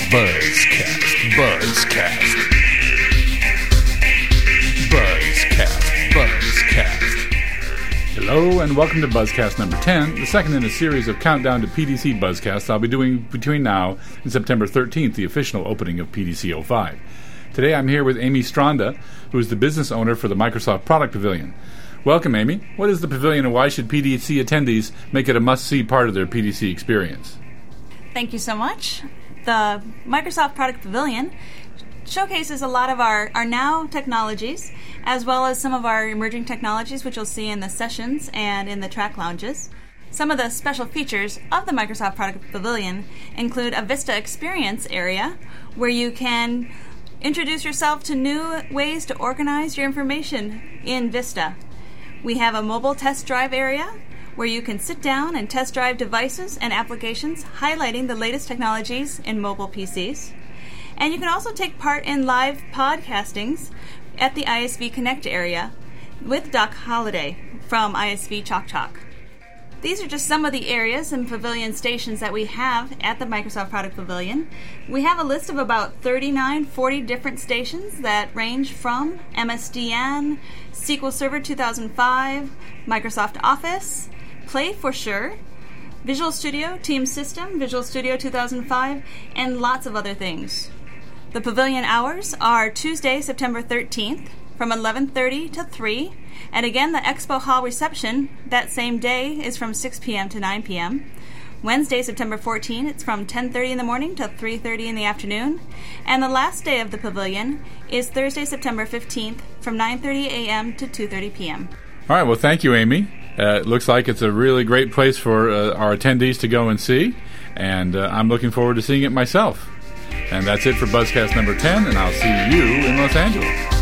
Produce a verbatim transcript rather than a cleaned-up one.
Buzzcast, Buzzcast. Buzzcast, Buzzcast. Hello and welcome to Buzzcast number ten, the second in a series of countdown to P D C Buzzcasts I'll be doing between now and September thirteenth, the official opening of P D C oh five. Today I'm here with Amy Stranda, who is the business owner for the Microsoft Product Pavilion. Welcome, Amy. What is the Pavilion and why should P D C attendees make it a must-see part of their P D C experience? Thank you so much. The Microsoft Product Pavilion showcases a lot of our, our now technologies, as well as some of our emerging technologies, which you'll see in the sessions and in the track lounges. Some of the special features of the Microsoft Product Pavilion include a Vista Experience area, where you can introduce yourself to new ways to organize your information in Vista. We have a mobile test drive area, where you can sit down and test drive devices and applications highlighting the latest technologies in mobile P Cs. And you can also take part in live podcastings at the I S V Connect area with Doc Holliday from I S V Chalk Chalk. These are just some of the areas and pavilion stations that we have at the Microsoft Product Pavilion. We have a list of about thirty-nine, forty different stations that range from M S D N, S Q L Server two thousand five, Microsoft Office, Play for Sure, Visual Studio, Team System, Visual Studio two thousand five, and lots of other things. The pavilion hours are Tuesday, September thirteenth, from eleven thirty to three, and again, the Expo Hall reception that same day is from six p.m. to nine p.m. Wednesday, September fourteenth, it's from ten thirty in the morning to three thirty in the afternoon, and the last day of the pavilion is Thursday, September fifteenth, from nine thirty a.m. to two thirty p.m. All right, well, thank you, Amy. Uh, it looks like it's a really great place for uh, our attendees to go and see, and uh, I'm looking forward to seeing it myself. And that's it for Buzzcast number ten, and I'll see you in Los Angeles.